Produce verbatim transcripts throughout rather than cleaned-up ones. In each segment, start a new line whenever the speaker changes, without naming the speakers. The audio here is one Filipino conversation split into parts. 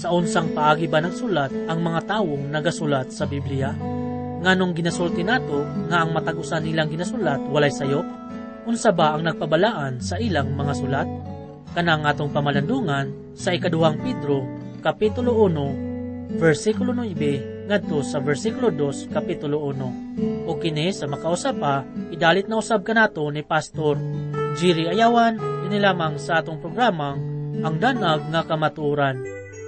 Sa unsang paagi ba ng sulat ang mga tawong nagasulat sa Biblia? Nganong ginasulti nato nga ang matagusan nilang ginasulat walay sayop? Unsa ba ang nagpabalaan sa ilang mga sulat? Kanang atong pamalandungan sa ikaduhang Pedro, Kapitulo one, versikulo nine, ngadto sa versikulo two, Kapitulo one. O kini sa makausapa, idalit na usab kanato ni Pastor Jiri Ayawan, inilamang sa atong programang Ang Danag nga Kamatuoran.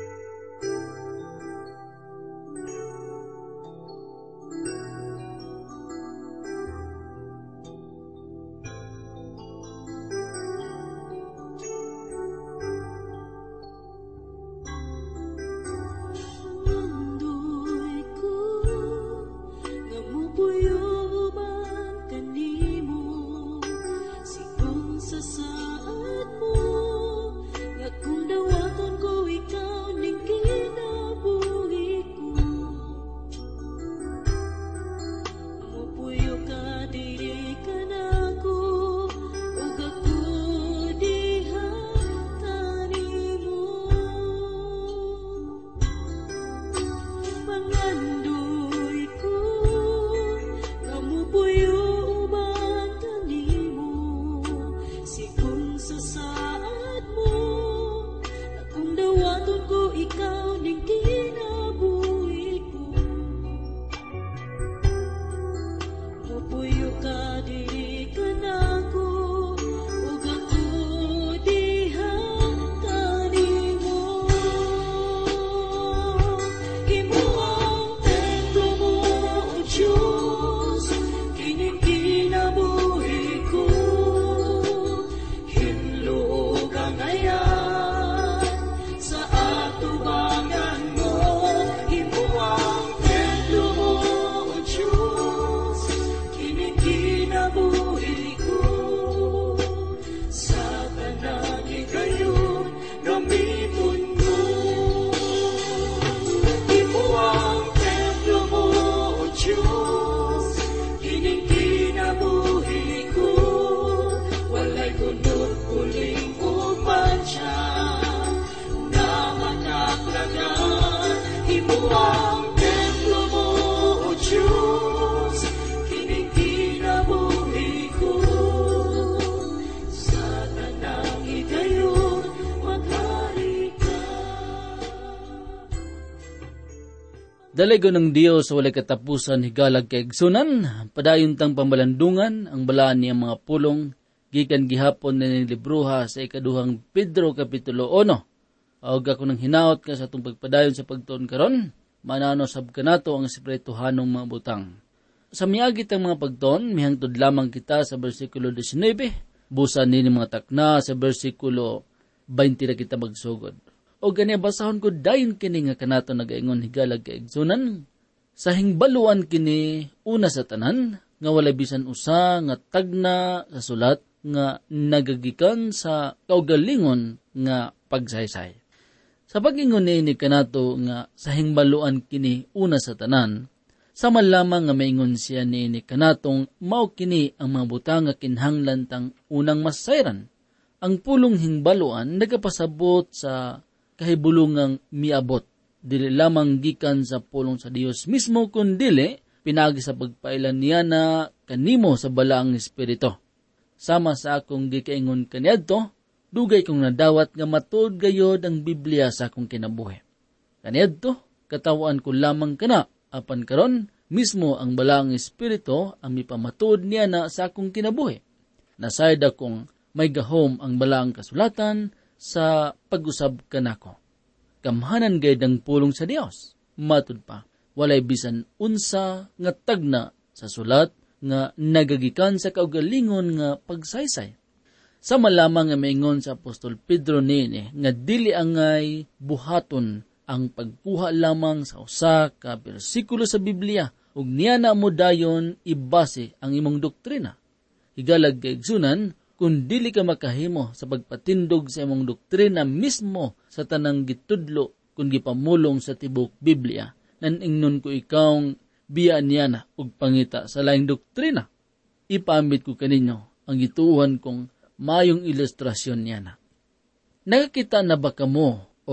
Dalago ng Dios sa walay katapusan higalag kay igsunan, padayon tang pamalandungan ang balaan niyang mga pulong gikan gihapon na nilibruha sa ikaduhang Pedro Kapitulo one. Awag ako ng hinaot ka sa itong pagpadayon sa pagtuon karon, manano sab kanato ang espirituhanong mga butang. Sa miagit ang mga pagtuon, mihangtod lamang kita sa bersikulo nineteen, busan nini mga takna sa bersikulo twenty na kita magsugod. O gani basahon ko dayon kini nga kanato nagaingon higalag kay igsunan, sa hingbaluan kini una sa tanan, nga wala bisan usa nga tagna sa sulat nga nagagikan sa kaugalingon nga pagsaysay. Sa pag-ingon ni kanato nga sa hingbaluan kini una sa tanan, sama lamang nga maingon siya ni kanatong mao kini ang mga butang nga kinhanglan tang unang masayran. Ang pulong hingbaluan nagapasabot sa kahibulungang miabot, dili lamang gikan sa pulong sa Dios mismo, kundili pinagi sa pagpailan niya na kanimo sa balaang espiritu. Sama sa akong gikaingon kaniadto, dugay kong nadawat nga matuod gayod ang Biblia sa akong kinabuhi. Kaniadto, katawaan ko lamang kana, apan karon mismo ang balaang espiritu ang mipamatuod niya na sa akong kinabuhi. Nasayad akong may gahom ang balaang kasulatan sa pag-usab kanako. Kamhanan gayud ang pulong sa Dios. Matud pa, walay bisan unsa nga tagna sa sulat nga nagagikan sa kaugalingon nga pagsaysay. Sama lamang nga maingon sa Apostol Pedro nini nga dili angay buhaton ang pagkuha lamang sa usa ka bersikulo sa Biblia ug niya na mo dayon ibase ang imong doktrina. Higalag kay igsunan, kung dili ka makahimo sa pagpatindog sa imong doktrina mismo sa tanang gitudlo kung gipamulong sa tibok Biblia, naningnon ko ikawng biya niya na og pangita sa laing doktrina. Ipambit ko kaninyo ang gituuhan kong mayong ilustrasyon niya na. Nakakita na ba kamo o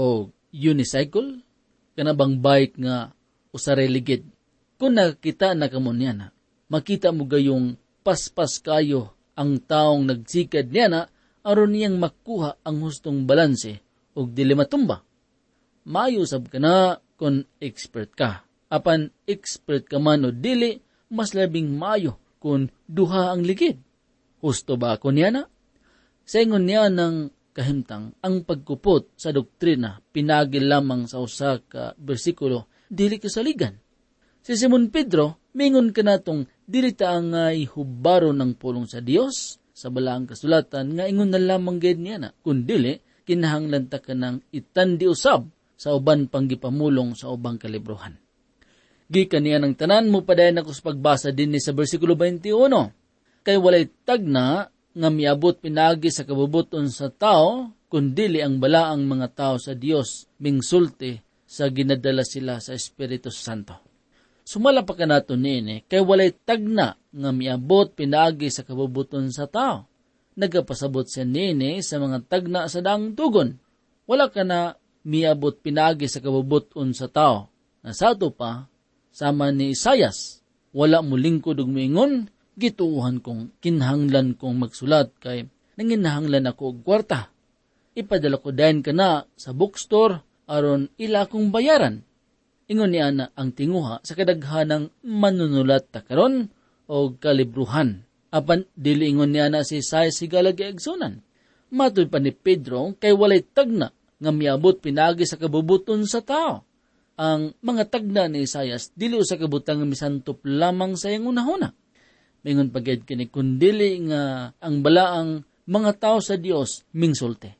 unicycle, kanabang bike nga usareligid. Kung nakita na kamo niya na, makita mo gayong paspas kayo ang taong nagsikad niya na aron niyang makuha ang hustong balanse o dili matumba. Mayusab ka na kung expert ka. Apan expert ka man o dili, mas labing mayo kung duha ang ligid. Husto ba ako niya na? Sa ingon niya ng kahimtang, ang pagkupot sa doktrina pinagil lamang sa usa ka bersikulo, dili kasaligan. Si Simon Pedro, mingon ka natong dili ta nga ihubaro ng pulong sa Dios sa balaang kasulatan nga ingon na lamang gayud niya na, kun dili kinahanglan ta kanang itandi usab sa uban pang gipamulong sa ubang kalibruhan. Gikan niya ng tanan mo padayon ako sa pagbasa din ni sa bersikulo twenty-one. Kay walay tagna nga miabot pinagi sa kabubuton sa tao, kundili ang balaang mga tao sa Dios mingsulti sa ginadala sila sa Espiritu Santo. Sumala pa ka nato nini, kay walay tagna nga miabot pinagi sa kabubuton sa tao. Nagapasabot siya nini sa mga tagna sa daang tugon. Wala ka na miabot pinagi sa kabubuton sa tao. Nasato pa, sama ni Isayas, wala mo lingkod ug moingon, gituuhan kong kinahanglan kong magsulat kay nanginahanglan ako og kwarta. Ipadala ko dayon ka na sa bookstore aron ila kong bayaran. Ingon niya na ang tinguha sa kadaghanang manunulat ta karon o kalibruhan. Apan dili ingon niya na si Isayas higalag igsunan. Matuod pa ni Pedro kay walay tagna nga miabot pinagi sa kabubuton sa tao. Ang mga tagna ni Isayas dili usa ka butang misantop lamang sa iyang unahuna. Mingon pagayad kini kundili nga ang balaang mga tao sa Dios mingsulti.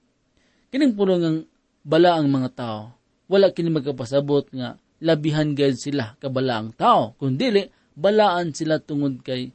Kining puro ng balaang mga tao, wala kini magkapasabot nga labihan gayud sila kabalaang tao, kundili balaan sila tungod kay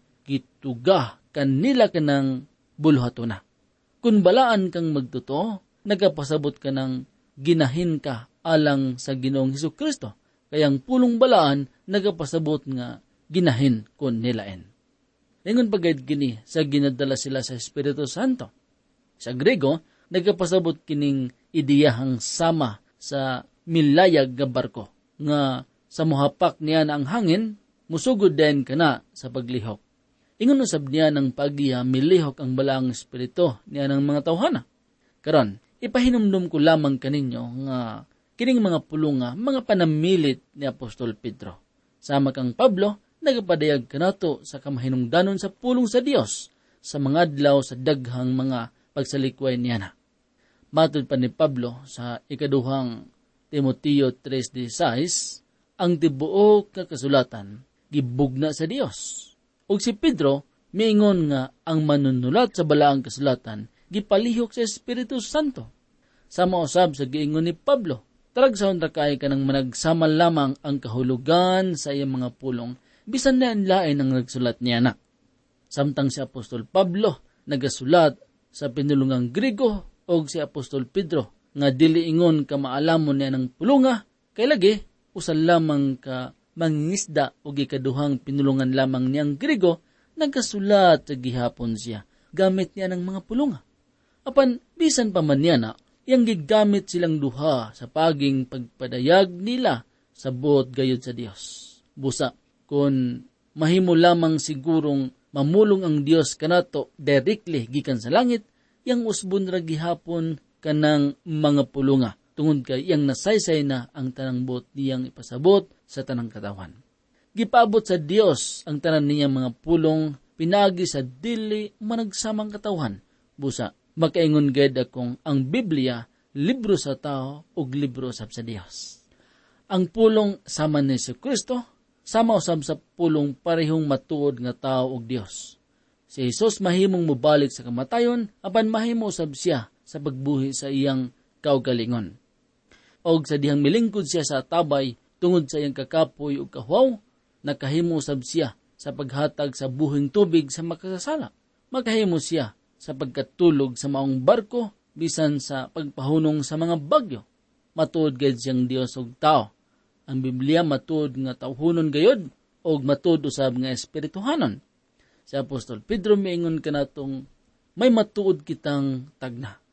gituga kanila kanang bulhatuna. Kung balaan kang magtuto, nagkapasabot ka ng ginahin ka alang sa Ginoong Hesukristo. Kayang pulong balaan nagkapasabot nga ginahin kun nilain. Ingon pagayad kini sa ginadala sila sa Espiritu Santo. Sa Grego, nagkapasabot kining ideyahang sama sa milayag nga barko nga sa muhapak niya na ang hangin, musugod din ka na sa paglihok. Ingon usab niya ng pagiya milihok ang balaang espiritu niya ng mga tawhana. Karon, ipahinumdum ko lamang kaninyo nga kining mga pulunga, mga panamilit ni Apostol Pedro. Sama kang Pablo, nagapadayag ka nato sa kamahinungdanon sa pulong sa Dios sa mga adlaw sa daghang mga pagsalikway niya na. Matod pa ni Pablo sa ikaduhang Timoteo three sixteen, ang tibuok nga kasulatan gibugna sa Dios. Ug si Pedro miingon nga ang manunulat sa balaang kasulatan gipalihok sa Espiritu Santo. Sama usab sa giingon ni Pablo, talagsaon ra kay kanang managsama lamang ang kahulugan sa iyang mga pulong bisan na lain ang nagsulat niya na. Samtang si Apostol Pablo nagasulat sa pinulungang Grego o si Apostol Pedro nga dili ingon ka maalamon niya ng pulunga, kay lagi usan lamang ka mangingisda o gikaduhang pinulungan lamang niyang Grego, nagkasulat sa gihapon siya, gamit niya ng mga pulunga. Apan bisan pa man niya na, yang gigamit silang duha sa paging pagpadayag nila sa buot gayud sa Dios. Busa, kung mahimo lamang sigurong mamulong ang Dios kanato directly gikan sa langit, yang usbon ra gihapon kanang mga pulunga, tungod kay yang nasaysay na ang tanang buot niyang ipasabot sa tanang katawan. Gipaabot sa Dios ang tanan niyang mga pulong pinagi sa dili managsamang katawan. Busa, makaingon gayud akong ang Biblia libro sa tao ug libro usab sa Dios. Ang pulong sama ni Jesucristo sama usab sa pulong parehong matuod nga tao ug Dios. Si Jesus mahimong mobalik sa kamatayon apan mahimo usab siya sa pagbuhi sa iyang kaugalingon. Og sa dihang milingkod siya sa tabay tungod sa iyang kakapoy ug kahuaw, nakahimo usab siya sa paghatag sa buhing tubig sa makasasala. Makahimo siya sa pagkatulog sa maong barko bisan sa pagpahunong sa mga bagyo. Matuod gayud siyang Dios ug tao. Ang Biblia matuod nga tawhunon gayud og matuod usab nga espirituhanon. Si Apostol Pedro miingon kanatong may matuod kitang tagna.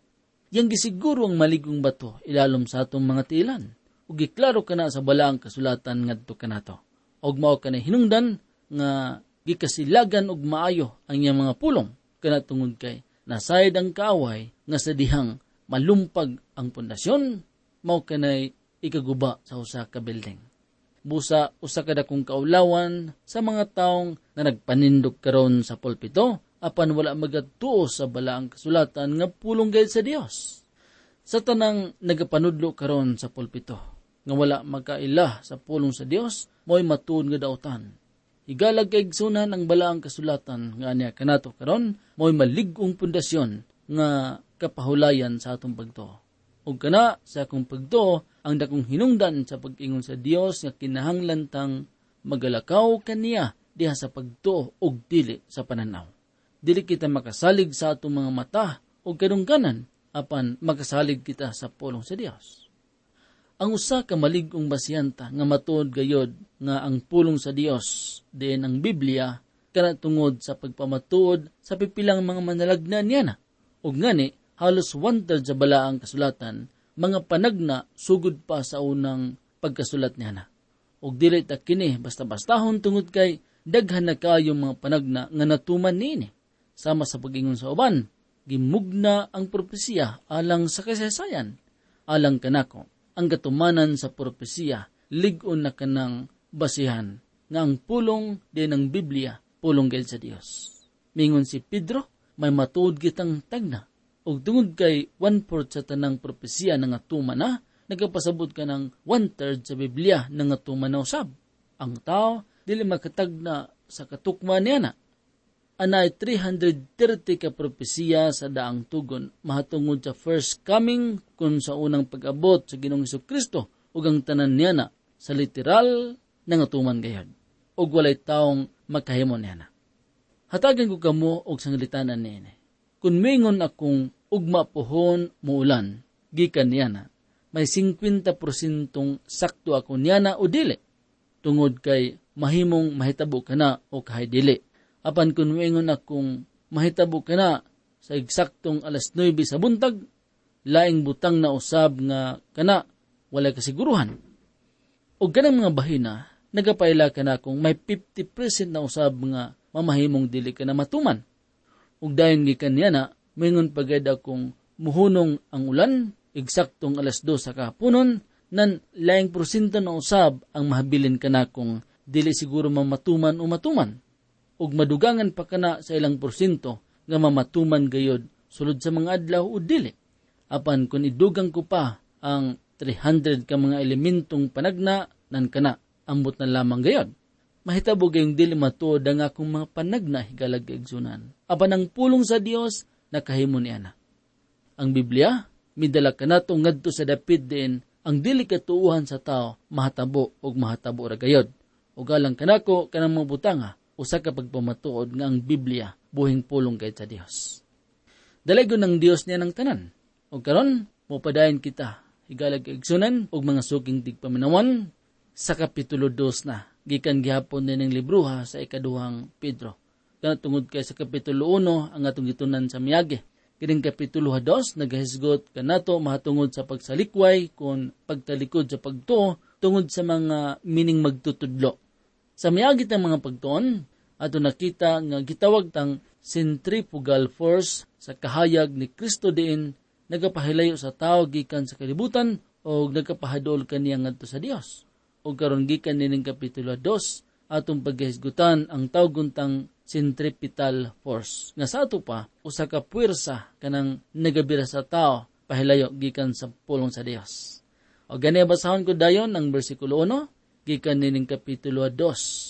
Yang gisiguro ang maligong bato ilalom sa atong mga tiilan. Ug giklaro kana sa balaang kasulatan ngadto kanato. Og mao kanay hinungdan nga gikasilagan og maayo ang iyang mga pulong kana tungod kay nasayad ang kaaway nga sa dihang malumpag ang pundasyon mao kanay ikaguba sa usa ka building. Busa usa ka dakong kaulawan sa mga taong na nagpanindog karon sa pulpito apan wala magatuo sa balaang kasulatan nga pulong gayud sa Dios. Sa tanang nagapanudlo karon sa pulpito nga wala magkaila sa pulong sa Dios, mo'y matuod nga daotan. Higalag kay igsunan ang balaang kasulatan nga niya kanato karon, mo'y malig-ong pundasyon nga kapahulayan sa atong pagtuo. Ug kana sa akong pagtuo, ang dakong hinungdan sa pag-ingon sa Dios nga kinahanglan tang magalakaw kaniya diha sa pagtuo ug dili sa pananaw. Dili kita makasalig sa atong mga mata ug kadungganan apan makasalig kita sa pulong sa Dios. Ang usa ka malig-ong basiyanta nga matuod gayod nga ang pulong sa Dios diin ang Biblia kana tungod sa pagpamatuod sa pipilang mga manalagnan niya na. Ug ngani halos one-third sa balaang kasulatan mga panagna sugod pa sa unang pagkasulat niya na. Ug dili ta kini basta-bastahon tungod kay daghan na kayo mga panagna nga natuman niini. Sama sa pag-ingon sa uban, gimugna ang propesiya alang sa kasaysayan. Alang kanako, ang katumanan sa propesiya, lig-on na kanang basihan, nga ang pulong din ng Biblia, pulong gayud sa Dios. Mingon si Pedro, may matuod kitang tagna, ug tungod kay one-fourth sa tanang propesiya na nga tuman na, nagapasabot ka ng one-third sa Biblia na nga tuman na usab. Ang tao, dili makatagna sa katukma niya na. Anay three hundred thirty ka propesiya sa daang tugon mahatungod sa first coming kun sa unang pag-abot sa Ginoong Hesukristo ug ang tanan niya na sa literal na nga tuman gayud ug walay taong makahimo niya na. Hatagan ko kamo og sanglitanan niini. Kun mingon akong ugma pohon muulan gikan niya na may fifty percent sakto ako niya na o dili tungod kay mahimong mahitabo kana o kahay dili. Apan kung maingon akong mahitabo ka na sa eksaktong alas nuwebe sa buntag, laing butang na usab nga kana, wala kasiguruhan. O ganang mga bahina, nagapaila ka na kung may fifty percent na usab nga mamahimong dili ka na matuman. O dayon gikan niya na, maingon pagad akong muhunong ang ulan, eksaktong alas dos sa kahaponon, nan laing porsyento na usab ang mahabilin ka na kung dili siguro mamatuman o matuman. Ug madugangan pa kana sa ilang porsyento nga mamatuman gayod sulod sa mga adlaw o dili. Apan kung idugang ko pa ang three hundred ka mga elementong panagna nan kana ambot na lamang gayod. Mahitabo gayong dili matuod ang akong mga panagna higalag kaigsunan. Apan ang pulong sa Dios nakahimo niya na. Ang Biblia midala kanato ngadto sa dapit din ang dili katuuhan sa tao mahatabo ug mahatabo ra gayod. Ug alang kanako kanang mga butanga usa ka pagpamatuod nga ang Biblia buhing pulong kay sa Dios. Dalagon ng Dios niya ng tanan. O karon mopadayon kita higalag kaigsunan og mga suking tigpaminawan sa kapitulo two na gikan gihapon din ng libruha sa ikaduhang Pedro. Kana tungod kay sa kapitulo one ang atong gitunan sa miagi. Kining kapitulo two nagahisgot kanato mahatungod sa pagsalikway kon pagtalikod sa pagtuo tungod sa mga mining magtutudlo. Sa miagit ng mga pagtuon, ato nakita nga gitawag tang centrifugal force sa kahayag ni Kristo diin nagapahilayo sa tao gikan sa kalibutan o nagapahadol kaniya ngadto sa Dios. O karon gikan nining kapitulo two atong paghisgutan ang tawgon tang centripetal force. Nga sa ato pa usa ka puwersa kanang nagabira sa tao pahilayo gikan sa pulong sa Dios. O gani basahon ko dayon ang bersikulo one gikan nining kapitulo two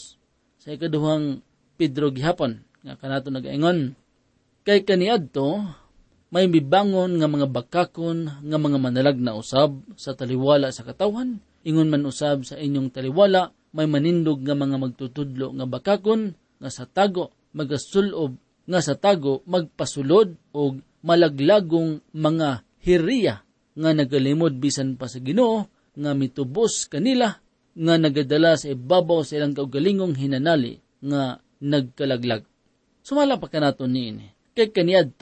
sa ikaduhang Pedro gihapon nga kanato nagaingon kay kaniadto may mibangon nga mga bakakon nga mga manalag na usab sa taliwala sa katawhan ingon man usab sa inyong taliwala may manindog nga mga magtutudlo nga bakakon nga sa tago magasulob nga sa tago magpasulod og malaglagong mga hiriya nga nagalimod bisan pa sa Ginoo nga mitubos kanila nga nagadala sa ibabaw sa ilang kaugalingong hinanali nga nagkalaglag. Sumala pa kanato niini. Kay kaniadto,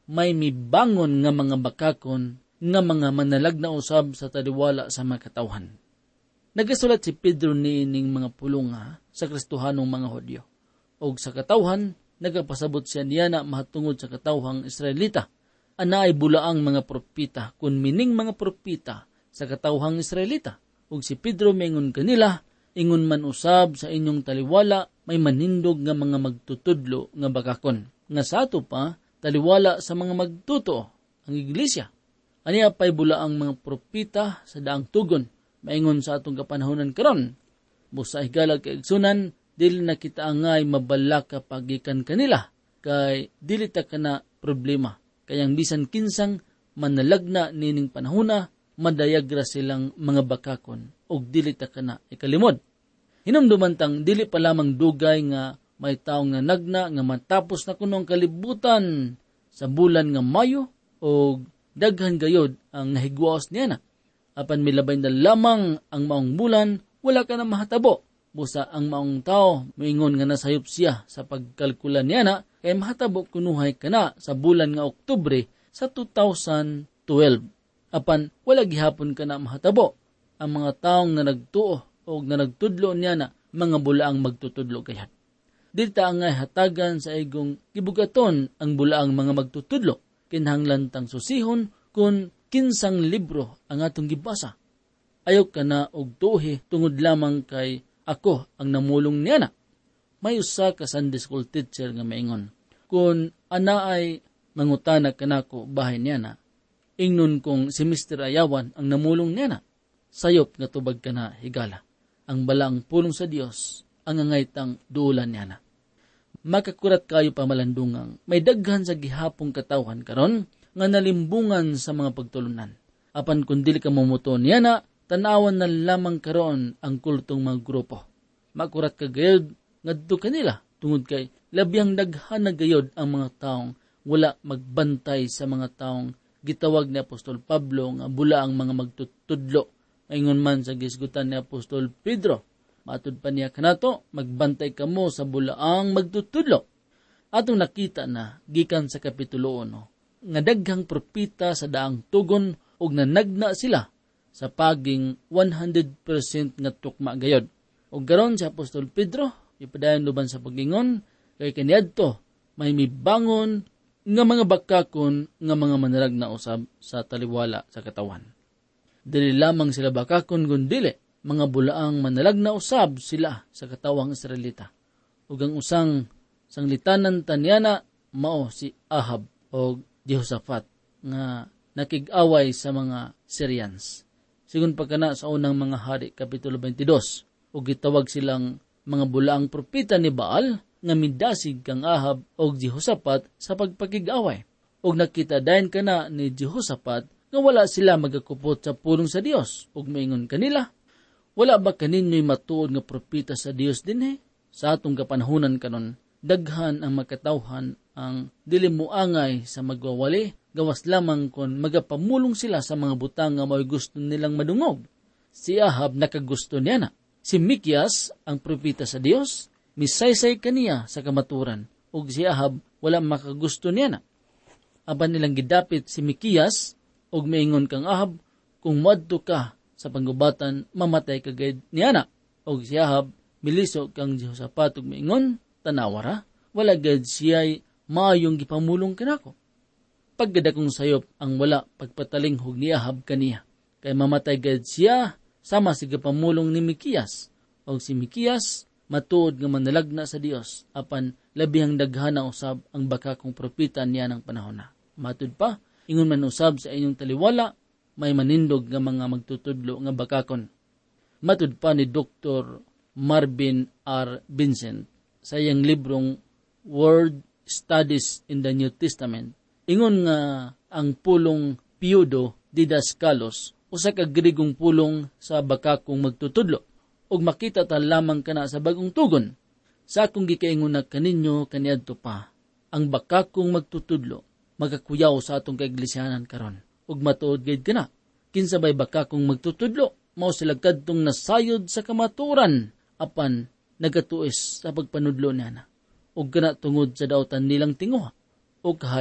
may mibangon nga mga bakakon nga mga manalag na usab sa taliwala sa mga katawhan. Nagasulat si Pedro niining mga pulunga sa Kristohanong mga Hudyo. Og sa katawhan, nagapasabot siya niya na mahatungod sa katawhang Israelita. Ana ay bulaang mga propita, kun mining mga propita sa katawhang Israelita. Og si Pedro maingon kanila, ingon man usab sa inyong taliwala, may manindog nga mga magtutudlo nga bakakon. Nga sa ato pa, taliwala sa mga magtuto, ang iglesia. Aniya pa'y bulaang mga propita sa daang tugon, maingon sa atong kapanahonan karon. Busa higalag kay igsunan, dili na kita angay mabalaka pagikan kanila, kay dili ta kana problema. Kayang bisan kinsang manalagna nining panahona, madayagra silang mga bakakon, og dili ta kana ikalimod. Hinumdumantang dili pa lamang dugay nga may taong nanagna nga matapos na kunong kalibutan sa bulan nga Mayo, og daghan gayod ang nahigwaos niya na. Apan milabay na lamang ang maong bulan, wala ka na mahatabo. Busa ang maong tao, moingon nga nasayop siya sa pagkalkula niya na, kay mahatabo kunuhay ka na sa bulan nga Oktubre sa two thousand twelve. Apan wala gihapon ka na mahatabo. Ang mga taong na nagtuo o na nagtudlo niya na, mga bulaang magtutudlo kayat. Dita angay hatagan sa igong kibugaton ang bulaang mga magtutudlo. Kinahanglan tang susihon kung kinsang libro ang atong gibasa. Ayaw ka na og tuhi tungod lamang kay ako ang namulong niya na. May usa ka Sunday school teacher nga maingon, kung ana ay mangutana ka na ko bahay niya na, ingnon kong si Mister Ayawan ang namulong niya na, sayop nga tubag ka na higala. Ang balang pulong sa Dios ang angaytang duulan niya na. Makakurat kayo pamalandungang, may daghan sa gihapong katawhan karon nga nalimbungan sa mga pagtulunan. Apan kung dili ka mamuto niya na, tanawan na lamang karon ang kultong mga grupo. Makurat ka gayod, ngadto kanila, tungod kay labiyang daghan na gayod ang mga taong wala magbantay sa mga taong gitawag ni Apostol Pablo nga bula ang mga magtutudlo. Ingon man sa gisgutan ni Apostol Pedro, matud pa niya kanato, magbantay kamo sa bulaang magtutudlo. Atong nakita na, gikan sa Kapitulo one, nga daghang propita sa daang tugon og nanagna sila sa paging one hundred percent nga tukma gayod. Og garon si Apostol Pedro, ipadayon luban sa pagingon, kay kaniadto may mibangon nga mga bakakon nga mga manalag na usab sa taliwala sa katawan. Dili lamang sila bakakon gundili, mga bulaang manalag na usab sila sa katawang Israelita. Ug ang usang sanglitanan tanyana mao si Ahab o Jehoshaphat nga nakig-away sa mga Syrians. Sigun pagkana sa unang mga hari, Kapitulo twenty-two, ug gitawag silang mga bulaang propeta ni Baal nga midasig kang Ahab o Jehoshaphat sa pagpakig-away. Ug nakita dayon kana ni Jehoshaphat nga wala sila magakupot sa pulong sa Dios. Ug maingon kanila, wala ba kaninyo'y matuod nga propeta sa Dios dinhi? Sa atong kapanahunan kanon, daghan ang makatawhan ang dili moangay sa magwawali, gawas lamang kon magapamulong sila sa mga butang nga may gusto nilang madungog. Si Ahab nakagusto niya na. Si Mikias, ang propeta sa Dios, misaysay kaniya sa kamaturan, ug si Ahab wala makagusto niya na. Aban nilang gidapit si Mikias, ug maingon kang Ahab, kung moadto ka sa panggubatan, mamatay ka gayud niya na. Og si Ahab, miliso kang Jehoshaphat, ug maingon, tanawara, wala gayud siya'y maayong gipamulong kanako. Paggada kong sayop ang wala pagpatalinghog ni Ahab kaniya, kay mamatay gayud siya, sama si gipamulong ni Mikias. Og si Mikias, matuod nga manalagna sa Dios, apan labihang daghana usab ang bakakong propeta niya ng panahon na. Matud pa, ingon man usab sa inyong taliwala, may manindog nga mga magtutudlo nga bakakon. Matud pa ni Doctor Marvin R. Vincent sa iyang librong Word Studies in the New Testament, ingon nga ang pulong Piudo Didaskalos, usa ka Grigong pulong sa bakakong magtutudlo, ug makita ta lamang kana sa bagong tugon. Sa akong gikaingon na kaninyo kaniadto pa, ang bakakong magtutudlo magakuyaw sa atong kaiglesianan karon, ug matuod gayud kana. Kinsa bay bakakong magtutudlo, mao sila kadtong nasayod sa kamaturan, apan nagatuis sa pagpanudlo niana, ug kana tungod sa daotan nilang tinguha, ug hay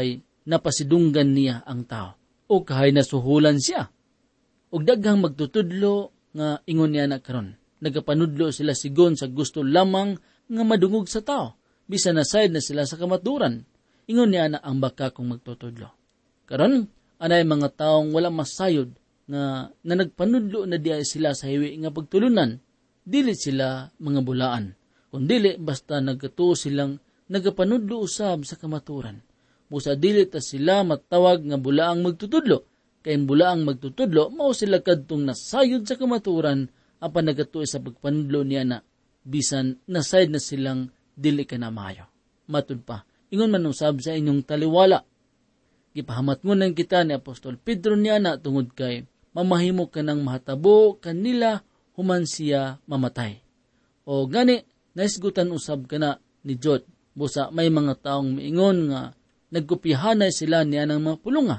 napasidunggan niya ang tao. O kahay nasuhulan siya. O daghang magtutudlo nga ingon niya na karon. Nagapanudlo sila sigon sa gusto lamang nga madungog sa tao. Bisan na side na sila sa kamaturan. Ingon niya na ang baka kong magtutudlo. Karon, anay mga taong wala masayod nga na nagpanudlo na diay sila sa hiwi nga pagtulunan. Dili sila mga bulaan. Kung dili, basta nagkatuo silang nagapanudlo usab sa kamaturan. Busa dili ta sila matawag nga bulaang magtutudlo. Kay bulaang magtutudlo, mao sila kadtong nasayod sa kamaturan apan nagatuo sa pagpanudlo niya na bisan nasayod na silang dili ka na maayo. Matud pa, ingon man usab sa inyong taliwala. Gipahamatngunan kita ni Apostol Pedro niya na tungod kay mamahimo ka ng mahatabo kanila human siya mamatay. O gani, naisgutan usab ka na ni Jod. Busa may mga taong miingon nga nagkupihanay sila niya ng mga pulunga.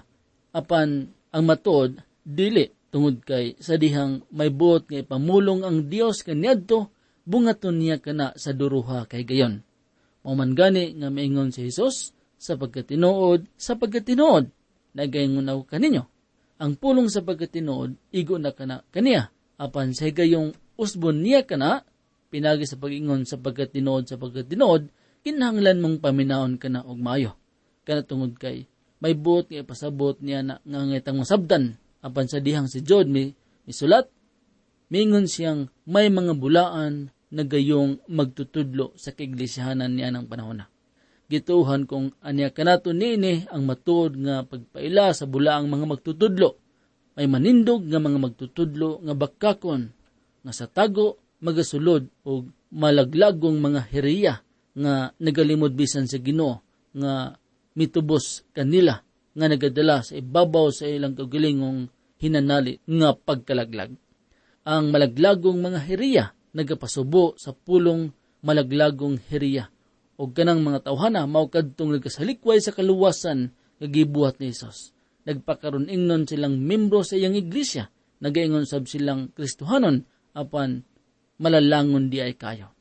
Apan ang matuod, dili tungod kay sa dihang may buot nga ipamulong ang Dios kaniadto, bungaton niya kana sa duruha kay gayon. Mauman gani nga miingon si Jesus, sa pagkatinuod, sa pagkatinuod, nagayon ako kaninyo. Ang pulong sa pagkatinuod, igo na kana kaniya. Apan sa gayong usbon niya kana, pinagi sa pag-ingon sa pagkatinuod, sa pagkatinuod, kinahanglan mong paminaon kana og maayo. Kana tungod kay may buot nga ipasabot niya na nga ngitang masabdan. Apan sa dihang si Jod mi misulat, mingon siyang may mga bulaan na gayong magtutudlo sa kaiglesiyahanan niya ng panahon na. Gituhan kung anya kanato nini ang matuod nga pagpaila sa bulaang mga magtutudlo. May manindog nga mga magtutudlo nga bakakon nga sa tago magasulod o malaglagong mga heriya nga nagalimod bisan sa Ginoo nga mitubos kanila nga nagadala sa ibabaw sa ilang kaugalingong hinanali nga pagkalaglag. Ang malaglagong mga heriya nagapasubo sa pulong malaglagong heriya o kanang mga tawhana mao kadtong nagkasalikway sa kaluwasan nga gibuhat ni Hesus. Nagpakaron ingnon silang membro sa iyang iglesia, nagaingon sab silang Kristohanon apan malalangon di ay kayo.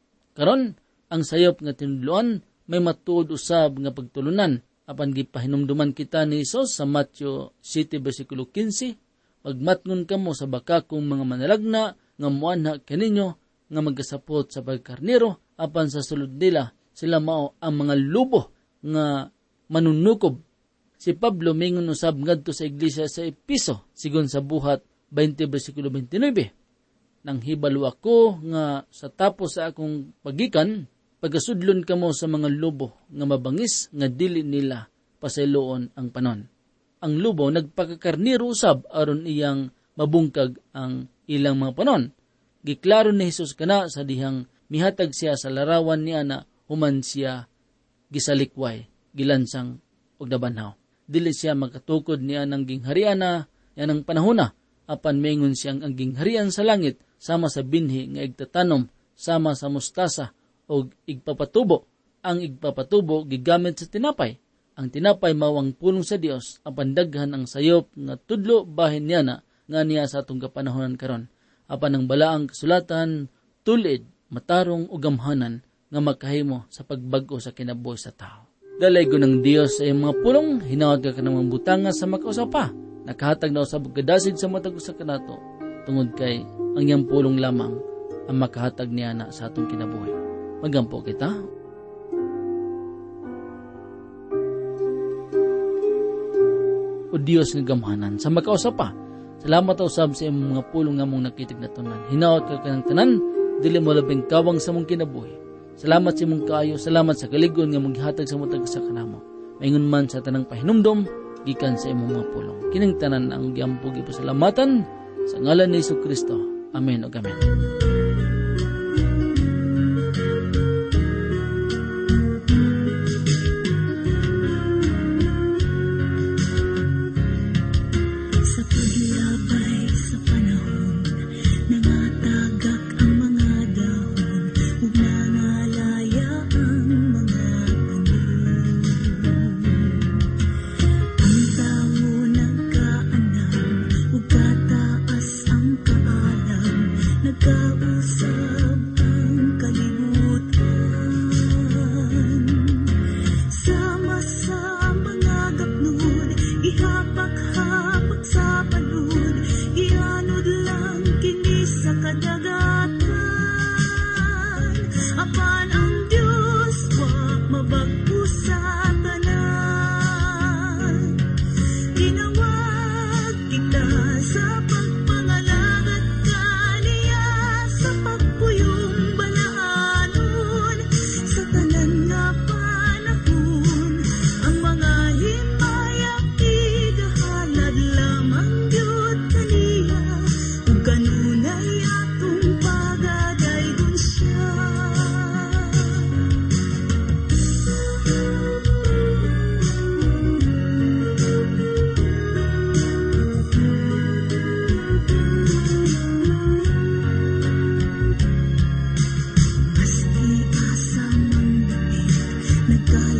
Karon ang sayop nga tinudloan may matuod usab nga pagtulunan apan gipahinumduman kita ni Hesus sa Matthew seven bersikulo fifteen, magmatngon kamo sa baka kong mga manalagna nga muanha kaninyo nga magkasapot sa pagkarnero apan sa sulod nila sila mao ang mga lubo nga manunukob. Si Pablo mingon usab ngadto sa iglesia sa Episo sigon sa buhat twenty bersikulo twenty-nine. Nang hibalo ako nga sa tapos sa akong pagikan, pagasudlon kamo sa mga lubo nga mabangis nga dili nila pasayloon ang panon. Ang lubo nagpakakarniro usab aron iyang mabungkag ang ilang mga panon. Giklaro ni Hesus kana sa dihang mihatag siya sa larawan niya na human siya gisalikway, gilansang og nabanhaw. Dili siya makatukod niya ng gingharian na yan ang panahon na, apan mengon siyang ang gingharian sa langit, sama sa binhi nga igtatanom, sama sa mustasa, o igpapatubo. Ang igpapatubo gigamit sa tinapay. Ang tinapay mawang pulong sa Dios, apan daghan ang sayop nga tudlo bahin niya na nga niya sa atong kapanahonan karon. Apan ang balaang kasulatan, tulid, matarong o gamhanan, nga makahimo sa pagbag-o sa kinabuhi sa tao. Dalaygo ng Dios sa iyong mga pulong, hinawad ka ka ng mga butanga sa makausaw pa. Nakahatag na usab kadasig sa matag usa kanato, tungod kay ang iyang pulong lamang ang makahatag niya na sa atong kinabuhi. Magampo kita. O Dios nga gamhanan, sa makausaw pa, salamat usab sa iyong mga pulong nga mong nakitig na tunan. Hinawad ka ka ng tanan, dili mo labing kawang sa mong kinabuhi. Salamat sa mong kaayo, salamat sa kaligon nga maghatag sa mutag sa kanamo. Maingon man sa tanang pahinumdom, gikan sa imong mga pulong. Kining tanan ang giampog ipasalamatan sa ngalan ni Jesucristo. Amen o amen.
Go. nagkahalaga.